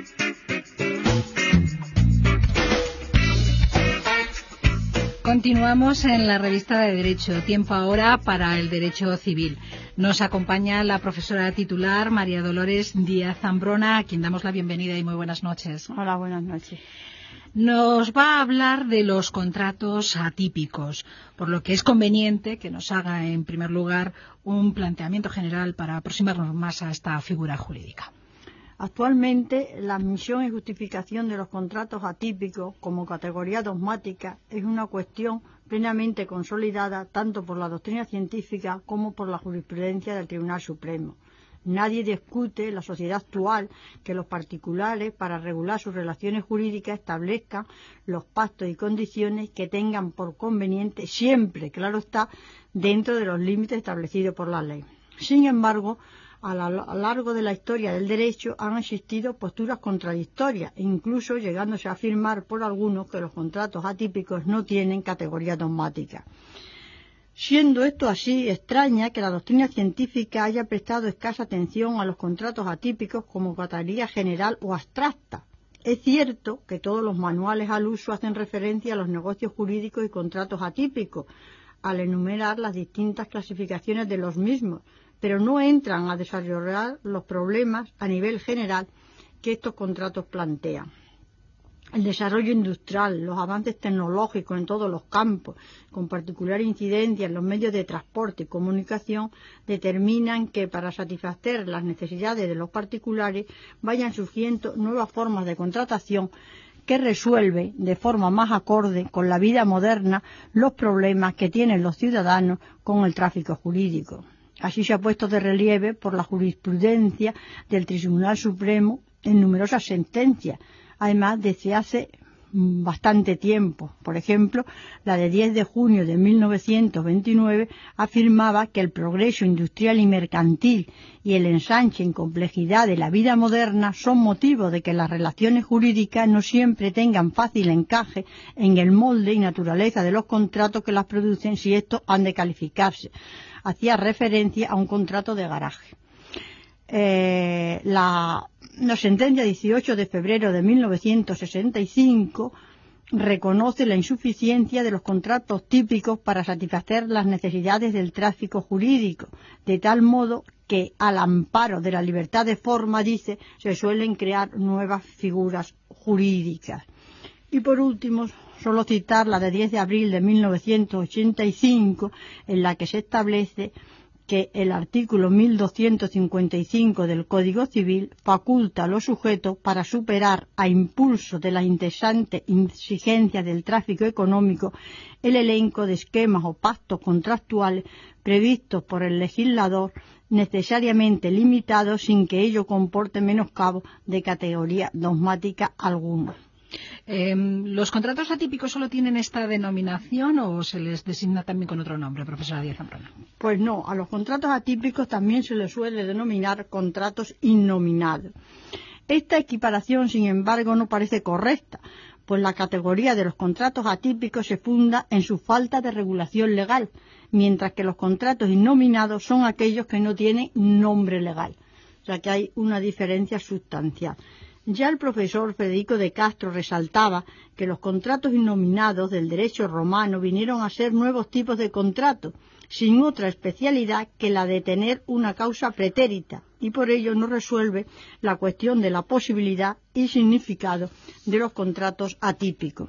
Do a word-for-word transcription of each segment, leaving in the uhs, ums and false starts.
Continuamos en la revista de Derecho, tiempo ahora para el Derecho Civil. Nos acompaña la profesora titular María Dolores Díaz Zambrona, a quien damos la bienvenida y muy buenas noches. Hola, buenas noches. Nos va a hablar de los contratos atípicos, por lo que es conveniente que nos haga, en primer lugar, un planteamiento general para aproximarnos más a esta figura jurídica. Actualmente, la admisión y justificación de los contratos atípicos como categoría dogmática es una cuestión plenamente consolidada tanto por la doctrina científica como por la jurisprudencia del Tribunal Supremo. Nadie discute en la sociedad actual que los particulares, para regular sus relaciones jurídicas, establezcan los pactos y condiciones que tengan por conveniente, siempre, claro está, dentro de los límites establecidos por la ley. Sin embargo, a lo largo de la historia del derecho han existido posturas contradictorias, incluso llegándose a afirmar por algunos que los contratos atípicos no tienen categoría dogmática. Siendo esto así, extraña que la doctrina científica haya prestado escasa atención a los contratos atípicos como categoría general o abstracta. Es cierto que todos los manuales al uso hacen referencia a los negocios jurídicos y contratos atípicos, al enumerar las distintas clasificaciones de los mismos, pero no entran a desarrollar los problemas a nivel general que estos contratos plantean. El desarrollo industrial, los avances tecnológicos en todos los campos, con particular incidencia en los medios de transporte y comunicación, determinan que para satisfacer las necesidades de los particulares vayan surgiendo nuevas formas de contratación que resuelven de forma más acorde con la vida moderna los problemas que tienen los ciudadanos con el tráfico jurídico. Así se ha puesto de relieve por la jurisprudencia del Tribunal Supremo en numerosas sentencias, además desde hace bastante tiempo. Por ejemplo, la de diez de junio de mil novecientos veintinueve afirmaba que el progreso industrial y mercantil y el ensanche en complejidad de la vida moderna son motivos de que las relaciones jurídicas no siempre tengan fácil encaje en el molde y naturaleza de los contratos que las producen, si estos han de calificarse. Hacía referencia a un contrato de garaje. Eh, la, la sentencia dieciocho de febrero de mil novecientos sesenta y cinco reconoce la insuficiencia de los contratos típicos para satisfacer las necesidades del tráfico jurídico, de tal modo que al amparo de la libertad de forma, dice, se suelen crear nuevas figuras jurídicas. Y por último, solo citar la de diez de abril de mil novecientos ochenta y cinco, en la que se establece que el artículo mil doscientos cincuenta y cinco del Código Civil faculta a los sujetos para superar, a impulso de las interesantes exigencias del tráfico económico, el elenco de esquemas o pactos contractuales previstos por el legislador, necesariamente limitados sin que ello comporte menoscabo de categoría dogmática alguna. Eh, ¿Los contratos atípicos solo tienen esta denominación o se les designa también con otro nombre, profesora Díaz Zambrona? Pues no, a los contratos atípicos también se les suele denominar contratos innominados. Esta equiparación, sin embargo, no parece correcta, pues la categoría de los contratos atípicos se funda en su falta de regulación legal, mientras que los contratos innominados son aquellos que no tienen nombre legal. O sea que hay una diferencia sustancial. Ya el profesor Federico de Castro resaltaba que los contratos innominados del derecho romano vinieron a ser nuevos tipos de contratos, sin otra especialidad que la de tener una causa pretérita, y por ello no resuelve la cuestión de la posibilidad y significado de los contratos atípicos.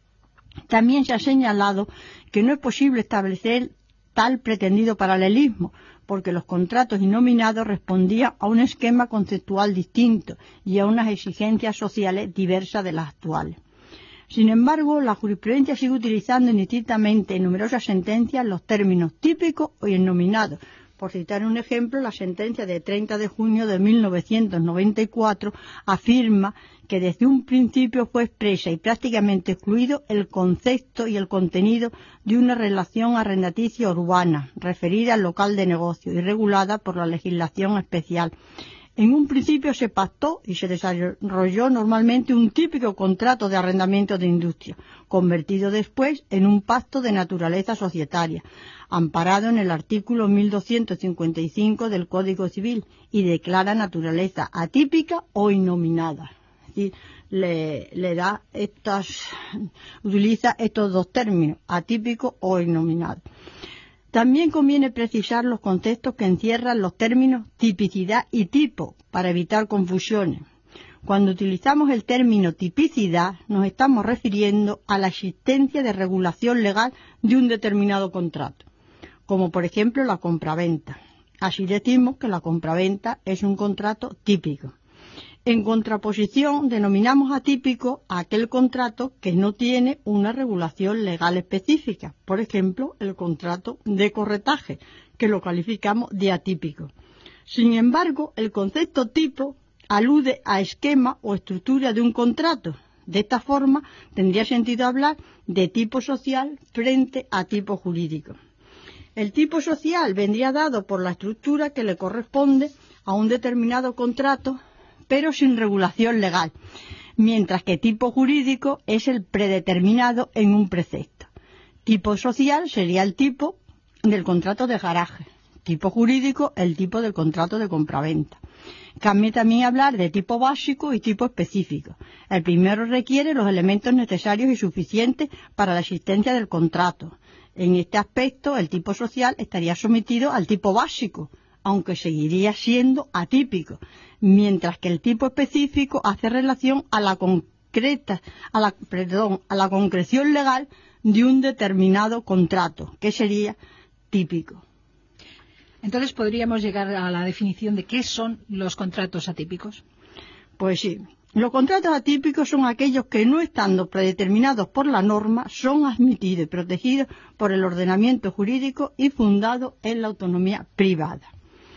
También se ha señalado que no es posible establecer tal pretendido paralelismo, porque los contratos innominados respondían a un esquema conceptual distinto y a unas exigencias sociales diversas de las actuales. Sin embargo, la jurisprudencia sigue utilizando indistintamente en numerosas sentencias los términos típicos o innominados. Por citar un ejemplo, la sentencia de treinta de junio de mil novecientos noventa y cuatro afirma que desde un principio fue expresa y prácticamente excluido el concepto y el contenido de una relación arrendaticia urbana, referida al local de negocio y regulada por la legislación especial. En un principio se pactó y se desarrolló normalmente un típico contrato de arrendamiento de industria, convertido después en un pacto de naturaleza societaria, amparado en el artículo mil doscientos cincuenta y cinco del Código Civil y declara naturaleza atípica o innominada. decir, le, le da estas, utiliza estos dos términos, atípico o innominado. También conviene precisar los conceptos que encierran los términos tipicidad y tipo, para evitar confusiones. Cuando utilizamos el término tipicidad, nos estamos refiriendo a la existencia de regulación legal de un determinado contrato, como por ejemplo la compraventa. Así decimos que la compraventa es un contrato típico. En contraposición, denominamos atípico a aquel contrato que no tiene una regulación legal específica, por ejemplo, el contrato de corretaje, que lo calificamos de atípico. Sin embargo, el concepto tipo alude a esquema o estructura de un contrato. De esta forma, tendría sentido hablar de tipo social frente a tipo jurídico. El tipo social vendría dado por la estructura que le corresponde a un determinado contrato, pero sin regulación legal, mientras que tipo jurídico es el predeterminado en un precepto. Tipo social sería el tipo del contrato de garaje, tipo jurídico el tipo del contrato de compraventa. Cabe también hablar de tipo básico y tipo específico. El primero requiere los elementos necesarios y suficientes para la existencia del contrato. En este aspecto, el tipo social estaría sometido al tipo básico, aunque seguiría siendo atípico, mientras que el tipo específico hace relación a la concreta, a la, perdón, a la concreción legal de un determinado contrato, que sería típico. Entonces, ¿podríamos llegar a la definición de qué son los contratos atípicos? Pues sí. Los contratos atípicos son aquellos que, no estando predeterminados por la norma, son admitidos y protegidos por el ordenamiento jurídico y fundados en la autonomía privada.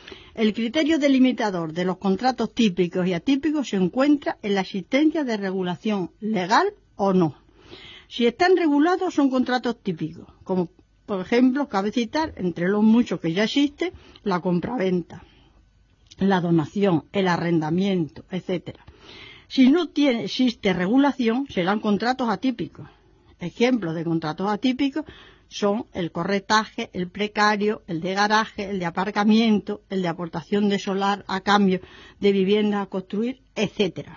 El criterio delimitador de los contratos típicos y atípicos se encuentra en la existencia de regulación legal o no. Si están regulados, son contratos típicos, como por ejemplo, cabe citar, entre los muchos que ya existe, la compraventa, la donación, el arrendamiento, etcétera. Si no tiene, existe regulación, serán contratos atípicos. Ejemplos de contratos atípicos son el corretaje, el precario, el de garaje, el de aparcamiento, el de aportación de solar a cambio de viviendas a construir, etcétera.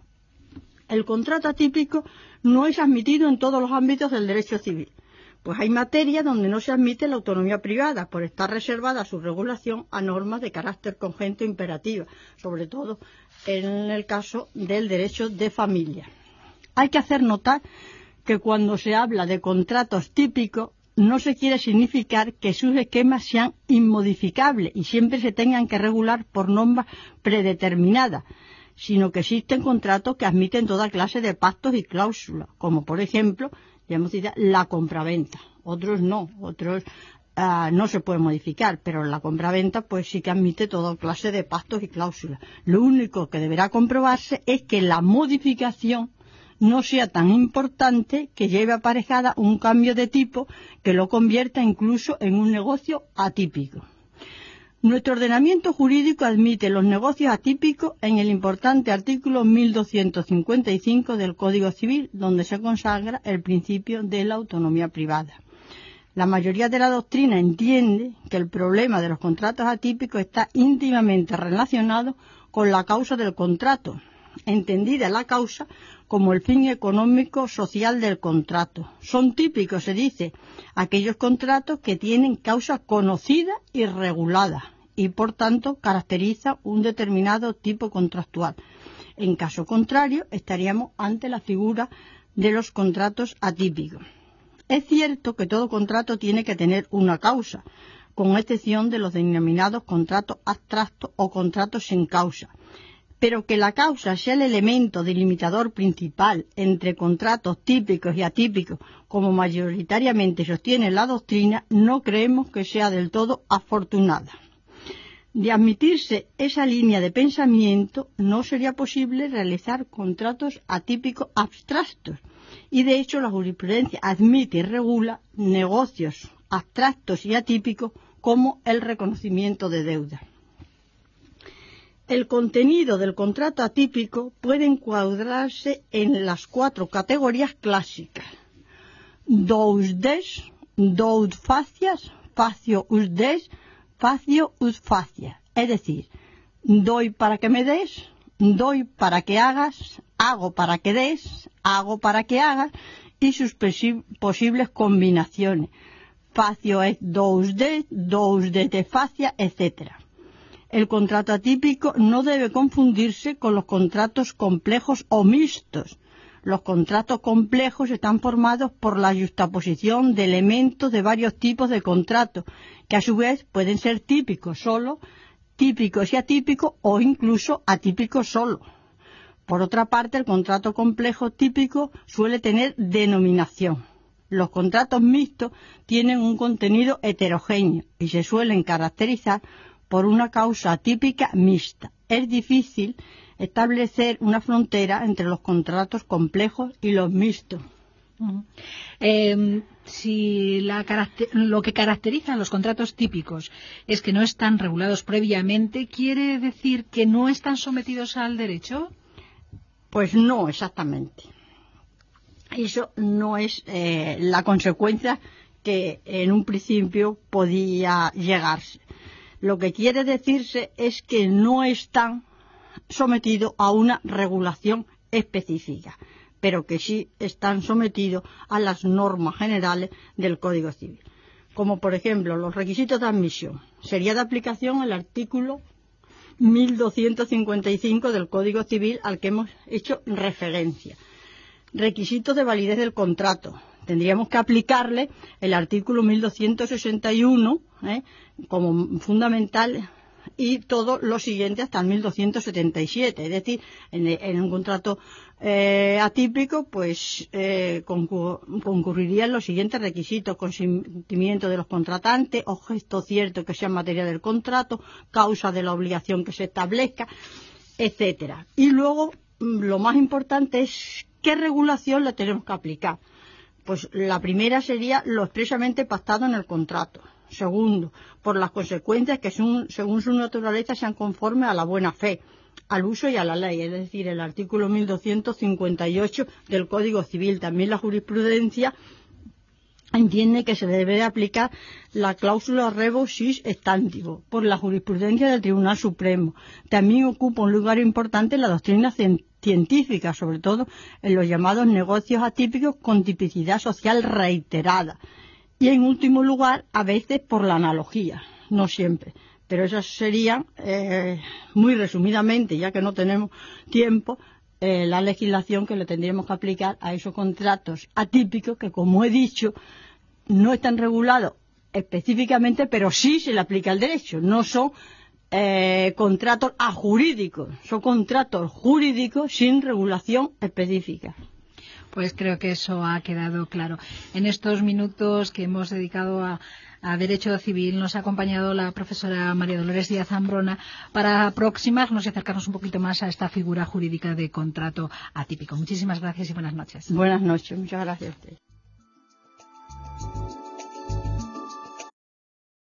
El contrato atípico no es admitido en todos los ámbitos del derecho civil, pues hay materias donde no se admite la autonomía privada, por estar reservada su regulación a normas de carácter congente o imperativa, sobre todo en el caso del derecho de familia. Hay que hacer notar que cuando se habla de contratos típicos, no se quiere significar que sus esquemas sean inmodificables y siempre se tengan que regular por normas predeterminadas, sino que existen contratos que admiten toda clase de pactos y cláusulas, como por ejemplo, ya hemos dicho, la compraventa. Otros no, otros uh, no se pueden modificar, pero la compraventa pues sí que admite toda clase de pactos y cláusulas. Lo único que deberá comprobarse es que la modificación no sea tan importante que lleve aparejada un cambio de tipo que lo convierta incluso en un negocio atípico. Nuestro ordenamiento jurídico admite los negocios atípicos en el importante artículo mil doscientos cincuenta y cinco del Código Civil, donde se consagra el principio de la autonomía privada. La mayoría de la doctrina entiende que el problema de los contratos atípicos está íntimamente relacionado con la causa del contrato, entendida la causa como el fin económico social del contrato. Son típicos, se dice, aquellos contratos que tienen causa conocida y regulada y por tanto caracteriza un determinado tipo contractual. En caso contrario, estaríamos ante la figura de los contratos atípicos. Es cierto que todo contrato tiene que tener una causa, con excepción de los denominados contratos abstractos o contratos sin causa. Pero que la causa sea el elemento delimitador principal entre contratos típicos y atípicos, como mayoritariamente sostiene la doctrina, no creemos que sea del todo afortunada. De admitirse esa línea de pensamiento, no sería posible realizar contratos atípicos abstractos, y de hecho la jurisprudencia admite y regula negocios abstractos y atípicos como el reconocimiento de deuda. El contenido del contrato atípico puede encuadrarse en las cuatro categorías clásicas: dous des, dous facias, facio us des, facio us facia. Es decir, doy para que me des, doy para que hagas, hago para que des, hago para que hagas y sus posibles combinaciones. Facio es dous de, dous de te facia, etcétera. El contrato atípico no debe confundirse con los contratos complejos o mixtos. Los contratos complejos están formados por la yuxtaposición de elementos de varios tipos de contratos, que a su vez pueden ser típicos solo, típicos y atípicos o incluso atípicos solo. Por otra parte, el contrato complejo típico suele tener denominación. Los contratos mixtos tienen un contenido heterogéneo y se suelen caracterizar por una causa atípica mixta. Es difícil establecer una frontera entre los contratos complejos y los mixtos. Uh-huh. Eh, si la lo que caracteriza a los contratos típicos es que no están regulados previamente, ¿quiere decir que no están sometidos al derecho? Pues no exactamente. Eso no es eh, la consecuencia que en un principio podía llegarse. Lo que quiere decirse es que no están sometidos a una regulación específica, pero que sí están sometidos a las normas generales del Código Civil. Como por ejemplo los requisitos de admisión. Sería de aplicación el artículo mil doscientos cincuenta y cinco del Código Civil al que hemos hecho referencia. Requisitos de validez del contrato. Tendríamos que aplicarle el artículo mil doscientos sesenta y uno ¿eh? como fundamental y todo lo siguiente hasta el mil doscientos setenta y siete. Es decir, en, en un contrato eh, atípico pues eh, concur, concurrirían los siguientes requisitos: consentimiento de los contratantes, objeto cierto que sea materia del contrato, causa de la obligación que se establezca, etcétera. Y luego lo más importante es qué regulación le tenemos que aplicar. Pues la primera sería lo expresamente pactado en el contrato. Segundo, por las consecuencias que son, según su naturaleza sean conformes a la buena fe, al uso y a la ley, es decir, el artículo mil doscientos cincuenta y ocho del Código Civil. También la jurisprudencia entiende que se debe de aplicar la cláusula rebus sic stantibus por la jurisprudencia del Tribunal Supremo. También ocupa un lugar importante en la doctrina científica, sobre todo en los llamados negocios atípicos con tipicidad social reiterada. Y en último lugar, a veces por la analogía, no siempre. Pero esas serían, eh, muy resumidamente, ya que no tenemos tiempo, eh, la legislación que le tendríamos que aplicar a esos contratos atípicos que, como he dicho, no están regulados específicamente, pero sí se le aplica el derecho. No son eh, contratos ajurídicos, son contratos jurídicos sin regulación específica. Pues creo que eso ha quedado claro. En estos minutos que hemos dedicado a, a Derecho Civil nos ha acompañado la profesora María Dolores Díaz Zambrona para aproximarnos y acercarnos un poquito más a esta figura jurídica de contrato atípico. Muchísimas gracias y buenas noches. Buenas noches, muchas gracias a usted.